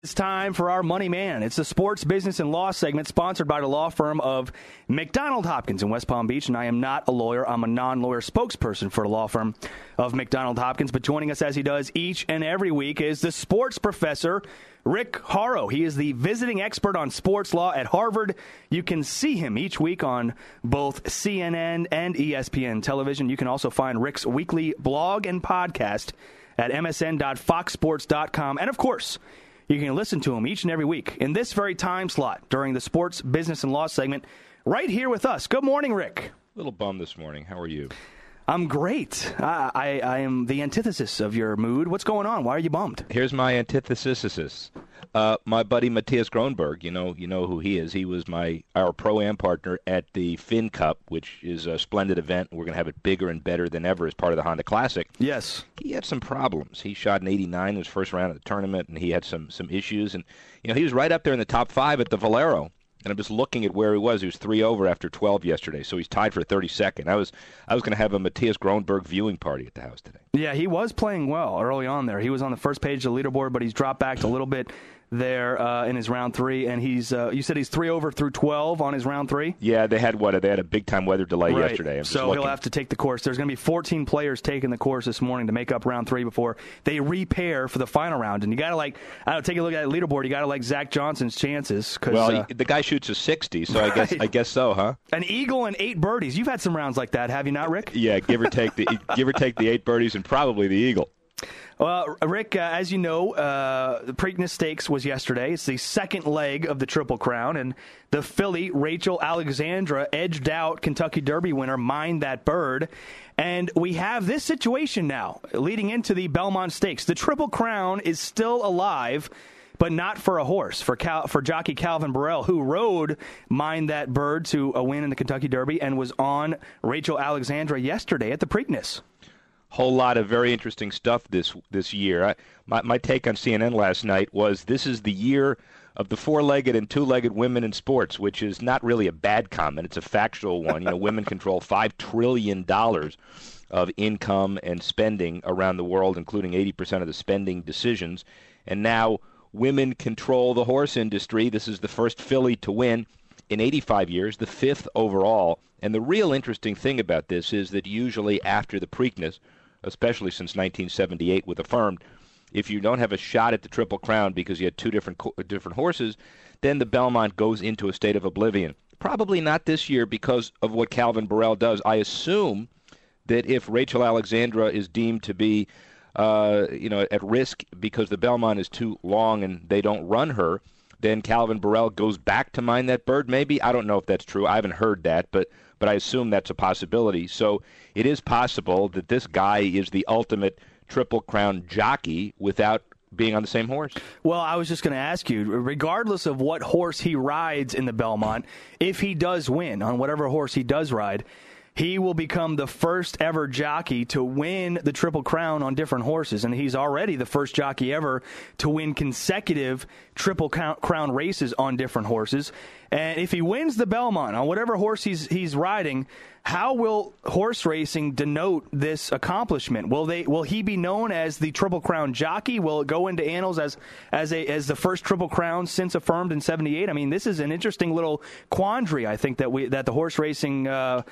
It's time for our Money Man. It's the sports, business, and law segment sponsored by the law firm of McDonald Hopkins in West Palm Beach. And I am not a lawyer. I'm a non-lawyer spokesperson for the law firm of McDonald Hopkins. But joining us as he does each and every week is the sports professor, Rick Horrow. He is the visiting expert on sports law at Harvard. You can see him each week on both CNN and ESPN television. You can also find Rick's weekly blog and podcast at msn.foxsports.com. And, of course, you can listen to him each and every week in this very time slot during the sports, business, and law segment right here with us. Good morning, Rick. A little bummed this morning. How are you? I'm great. I am the antithesis of your mood. What's going on? Why are you bummed? Here's my antithesis. My buddy Matthias Kronberg, you know who he is. He was our Pro-Am partner at the Finn Cup, which is a splendid event. We're going to have it bigger and better than ever as part of the Honda Classic. Yes. He had some problems. He shot an 89 in his first round of the tournament, and he had some issues. And he was right up there in the top 5 at the Valero. And I'm just looking at where he was. He was 3 over after 12 yesterday, so he's tied for 32nd. I was going to have a Matthias Kronberg viewing party at the house today. Yeah, he was playing well early on there. He was on the first page of the leaderboard, but he's dropped back a little bit there in his round 3, and he's you said he's 3 over through 12 on his round 3? Yeah, they had a big-time weather delay yesterday. So he'll have to take the course. There's going to be 14 players taking the course this morning to make up round 3 before they repair for the final round. And you got to take a look at the leaderboard. You got to like Zach Johnson's chances. Well, the guy shoots a 60, so right. I guess so, huh? An eagle and 8 birdies. You've had some rounds like that, have you not, Rick? Yeah, give or take the 8 birdies and probably the eagle. Well, Rick, as you know, the Preakness Stakes was yesterday. It's the second leg of the Triple Crown, and the filly, Rachel Alexandra, edged out Kentucky Derby winner Mind That Bird. And we have this situation now leading into the Belmont Stakes. The Triple Crown is still alive, but not for a horse, for jockey Calvin Borel, who rode Mind That Bird to a win in the Kentucky Derby and was on Rachel Alexandra yesterday at the Preakness. Whole lot of very interesting stuff this year. My take on CNN last night was this is the year of the 4-legged and 2-legged women in sports, which is not really a bad comment. It's a factual one. Women control $5 trillion of income and spending around the world, including 80% of the spending decisions. And now women control the horse industry. This is the first filly to win in 85 years, the 5th overall. And the real interesting thing about this is that usually after the Preakness, especially since 1978 with Affirmed, if you don't have a shot at the Triple Crown because you had 2 different horses, then the Belmont goes into a state of oblivion. Probably not this year because of what Calvin Borel does. I assume that if Rachel Alexandra is deemed to be at risk because the Belmont is too long and they don't run her, then Calvin Borel goes back to Mind That Bird, maybe? I don't know if that's true. I haven't heard that, but I assume that's a possibility. So it is possible that this guy is the ultimate Triple Crown jockey without being on the same horse. Well, I was just going to ask you, regardless of what horse he rides in the Belmont, if he does win on whatever horse he does ride, he will become the first ever jockey to win the Triple Crown on different horses, and he's already the first jockey ever to win consecutive Triple Crown races on different horses. And if he wins the Belmont on whatever horse he's riding, how will horse racing denote this accomplishment? Will he be known as the Triple Crown jockey? Will it go into annals as the first Triple Crown since Affirmed in '78? I mean, this is an interesting little quandary, I think, that the horse racing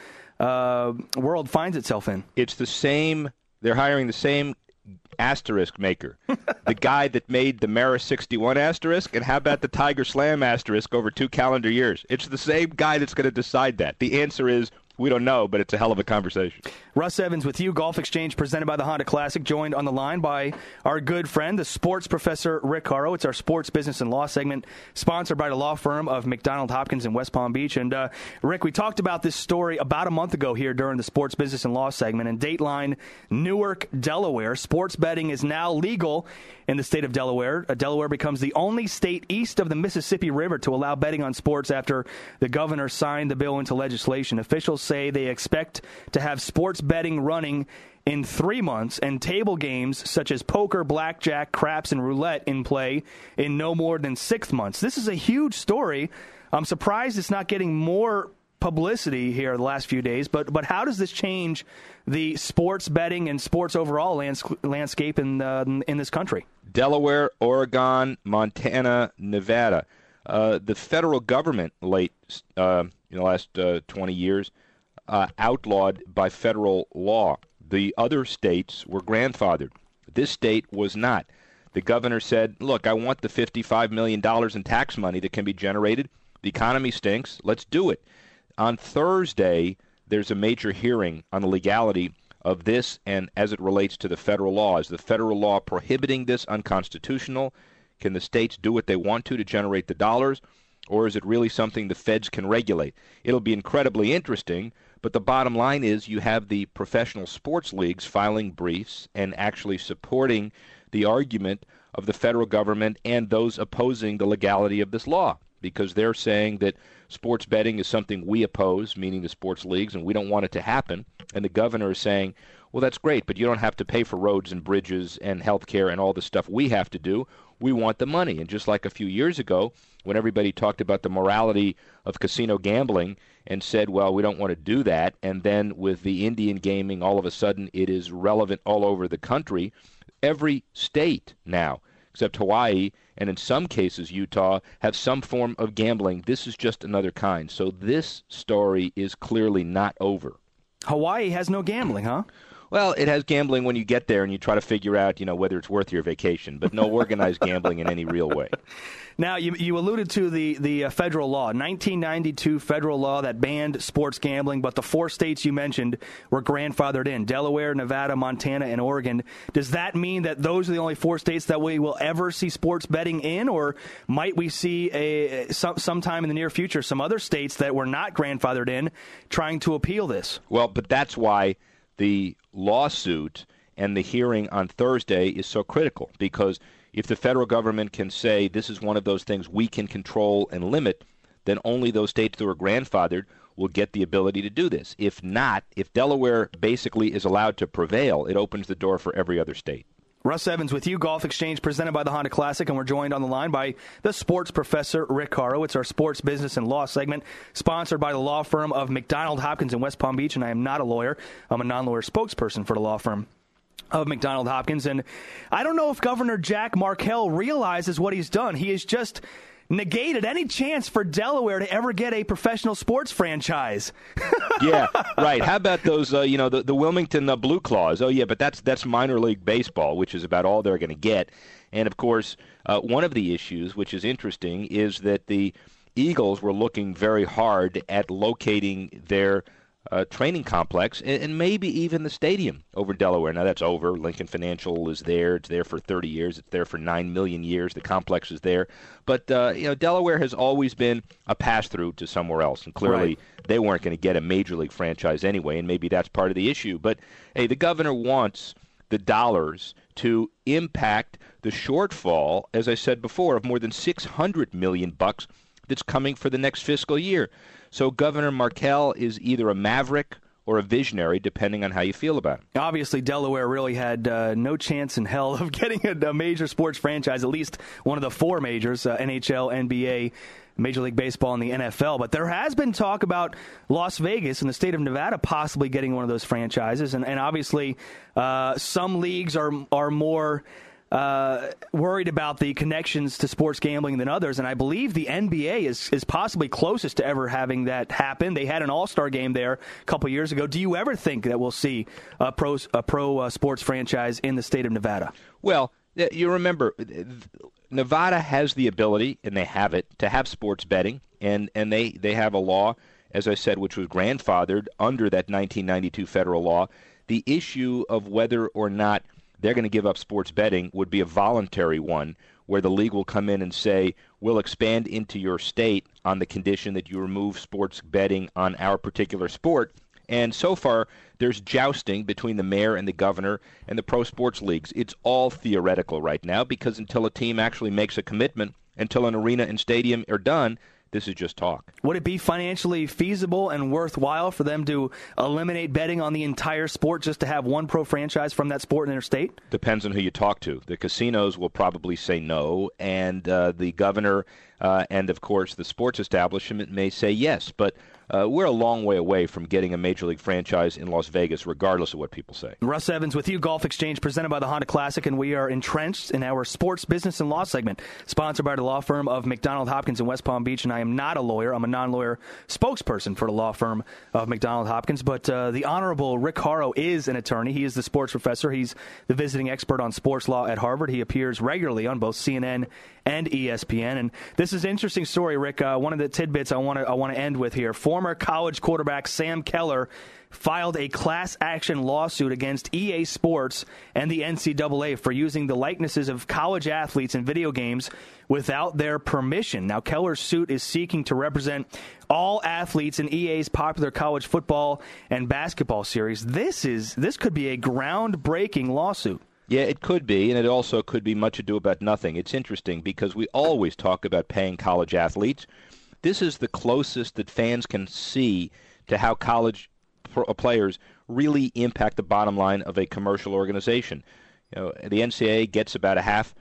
world finds itself in. It's the same. They're hiring the same asterisk maker, the guy that made the Mara 61 asterisk, and how about the Tiger Slam asterisk over 2 calendar years? It's the same guy that's going to decide that. The answer is we don't know, but it's a hell of a conversation. Russ Evans with you, Golf Exchange presented by the Honda Classic, joined on the line by our good friend, the sports professor, Rick Horrow. It's our sports, business, and law segment, sponsored by the law firm of McDonald Hopkins in West Palm Beach. And, Rick, we talked about this story about a month ago here during the sports, business, and law segment. In Dateline, Newark, Delaware, sports betting is now legal in the state of Delaware. Delaware becomes the only state east of the Mississippi River to allow betting on sports after the governor signed the bill into legislation. Officials say they expect to have sports betting running in 3 months and table games such as poker, blackjack, craps, and roulette in play in no more than 6 months. This is a huge story. I'm surprised it's not getting more publicity here the last few days, but how does this change the sports betting and sports overall landscape in this country? Delaware, Oregon, Montana, Nevada. The federal government late in the last 20 years outlawed by federal law. The other states were grandfathered. This state was not. The governor said, look, I want the $55 million in tax money that can be generated. The economy stinks. Let's do it. On Thursday, there's a major hearing on the legality of this and as it relates to the federal law. Is the federal law prohibiting this unconstitutional? Can the states do what they want to generate the dollars? Or is it really something the feds can regulate? It'll be incredibly interesting, but the bottom line is you have the professional sports leagues filing briefs and actually supporting the argument of the federal government and those opposing the legality of this law, because they're saying that sports betting is something we oppose, meaning the sports leagues, and we don't want it to happen. And the governor is saying, well, that's great, but you don't have to pay for roads and bridges and health care and all the stuff we have to do. We want the money. And just like a few years ago, when everybody talked about the morality of casino gambling and said, well, we don't want to do that, and then with the Indian gaming, all of a sudden it is relevant all over the country. Every state now, except Hawaii, and in some cases Utah, have some form of gambling. This is just another kind. So this story is clearly not over. Hawaii has no gambling, huh? Well, it has gambling when you get there and you try to figure out, whether it's worth your vacation, but no organized gambling in any real way. Now, you alluded to the federal law, 1992 federal law that banned sports gambling, but the 4 states you mentioned were grandfathered in, Delaware, Nevada, Montana, and Oregon. Does that mean that those are the only 4 states that we will ever see sports betting in, or might we see sometime in the near future some other states that were not grandfathered in trying to appeal this? Well, but that's why the lawsuit and the hearing on Thursday is so critical, because if the federal government can say this is one of those things we can control and limit, then only those states that were grandfathered will get the ability to do this. If not, if Delaware basically is allowed to prevail, it opens the door for every other state. Russ Evans with you, Golf Exchange presented by the Honda Classic, and we're joined on the line by the sports professor, Rick Horrow. It's our sports, business, and law segment, sponsored by the law firm of McDonald Hopkins in West Palm Beach, and I am not a lawyer. I'm a non-lawyer spokesperson for the law firm of McDonald Hopkins, and I don't know if Governor Jack Markell realizes what he's done. He has just negated any chance for Delaware to ever get a professional sports franchise. Yeah, right. How about those, the Wilmington Blue Claws? Oh, yeah, but that's minor league baseball, which is about all they're going to get. And, of course, one of the issues, which is interesting, is that the Eagles were looking very hard at locating their training complex and maybe even the stadium over Delaware. Now that's over. Lincoln Financial is there. It's there for 30 years. It's there for 9 million years. The complex is there. But, Delaware has always been a pass-through to somewhere else. And clearly they weren't going to get a major league franchise anyway, and maybe that's part of the issue. But, hey, the governor wants the dollars to impact the shortfall, as I said before, of more than $600 million that's coming for the next fiscal year. So Governor Markell is either a maverick or a visionary, depending on how you feel about it. Obviously, Delaware really had no chance in hell of getting a major sports franchise, at least one of the 4 majors, NHL, NBA, Major League Baseball, and the NFL. But there has been talk about Las Vegas and the state of Nevada possibly getting one of those franchises. And obviously, some leagues are more worried about the connections to sports gambling than others, and I believe the NBA is possibly closest to ever having that happen. They had an all-star game there a couple years ago. Do you ever think that we'll see a pro sports franchise in the state of Nevada? Well, you remember, Nevada has the ability, and they have it, to have sports betting, and they have a law, as I said, which was grandfathered under that 1992 federal law. The issue of whether or not they're going to give up sports betting would be a voluntary one, where the league will come in and say, we'll expand into your state on the condition that you remove sports betting on our particular sport. And so far, there's jousting between the mayor and the governor and the pro sports leagues. It's all theoretical right now, because until a team actually makes a commitment, until an arena and stadium are done, this is just talk. Would it be financially feasible and worthwhile for them to eliminate betting on the entire sport just to have one pro franchise from that sport in their state? Depends on who you talk to. The casinos will probably say no, and the governor and, of course, the sports establishment may say yes. But we're a long way away from getting a Major League franchise in Las Vegas, regardless of what people say. Russ Evans with you, Golf Exchange, presented by the Honda Classic, and we are entrenched in our sports, business, and law segment, sponsored by the law firm of McDonald Hopkins in West Palm Beach. And I am not a lawyer. I'm a non-lawyer spokesperson for the law firm of McDonald Hopkins. But the Honorable Rick Horrow is an attorney. He is the sports professor. He's the visiting expert on sports law at Harvard. He appears regularly on both CNN and ESPN. And this is an interesting story, Rick. One of the tidbits I want to end with here. Former college quarterback Sam Keller filed a class action lawsuit against EA Sports and the NCAA for using the likenesses of college athletes in video games without their permission. Now, Keller's suit is seeking to represent all athletes in EA's popular college football and basketball series. This could be a groundbreaking lawsuit. Yeah, it could be, and it also could be much ado about nothing. It's interesting because we always talk about paying college athletes. This is the closest that fans can see to how college players really impact the bottom line of a commercial organization. You know, the NCAA gets about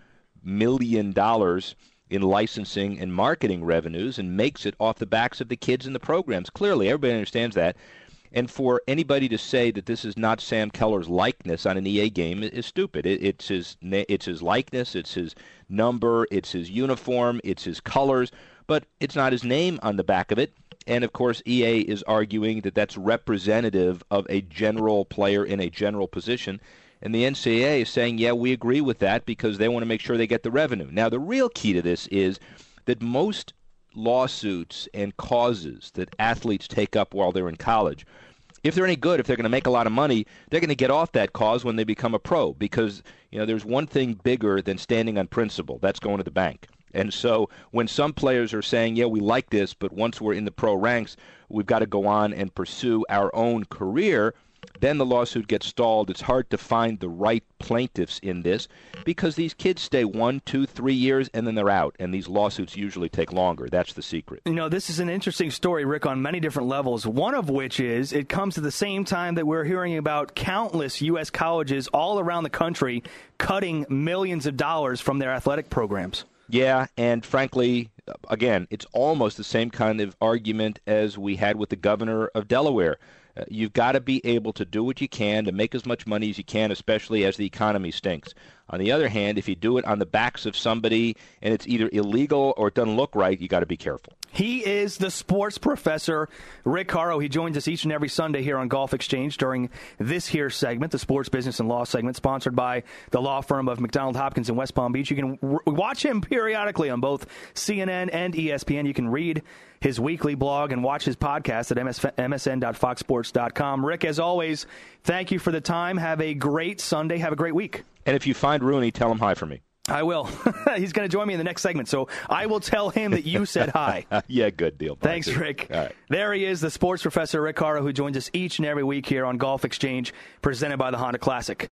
$500,000 in licensing and marketing revenues and makes it off the backs of the kids in the programs. Clearly, everybody understands that. And for anybody to say that this is not Sam Keller's likeness on an EA game is stupid. It's his likeness, it's his number, it's his uniform, it's his colors, but it's not his name on the back of it. And, of course, EA is arguing that that's representative of a general player in a general position. And the NCAA is saying, yeah, we agree with that because they want to make sure they get the revenue. Now, the real key to this is that most lawsuits and causes that athletes take up while they're in college, if they're any good, if they're going to make a lot of money, they're going to get off that cause when they become a pro because, you know, there's one thing bigger than standing on principle. That's going to the bank. And so when some players are saying, yeah, we like this, but once we're in the pro ranks, we've got to go on and pursue our own career, then the lawsuit gets stalled. It's hard to find the right plaintiffs in this because these kids stay 1, 2, 3 years and then they're out. And these lawsuits usually take longer. That's the secret. You know, this is an interesting story, Rick, on many different levels. One of which is it comes at the same time that we're hearing about countless U.S. colleges all around the country cutting millions of dollars from their athletic programs. Yeah, and frankly, again, it's almost the same kind of argument as we had with the governor of Delaware. You've got to be able to do what you can to make as much money as you can, especially as the economy stinks. On the other hand, if you do it on the backs of somebody and it's either illegal or it doesn't look right, you got to be careful. He is the sports professor, Rick Horrow. He joins us each and every Sunday here on Golf Exchange during this here segment, the sports, business, and law segment, sponsored by the law firm of McDonald Hopkins in West Palm Beach. You can watch him periodically on both CNN and ESPN. You can read his weekly blog and watch his podcast at msn.foxsports.com. Rick, as always, thank you for the time. Have a great Sunday. Have a great week. And if you find Rooney, tell him hi for me. I will. He's going to join me in the next segment, so I will tell him that you said hi. Yeah, good deal. Thanks, Rick. All right. There he is, the sports professor, Rick Horrow, who joins us each and every week here on Golf Exchange, presented by the Honda Classic.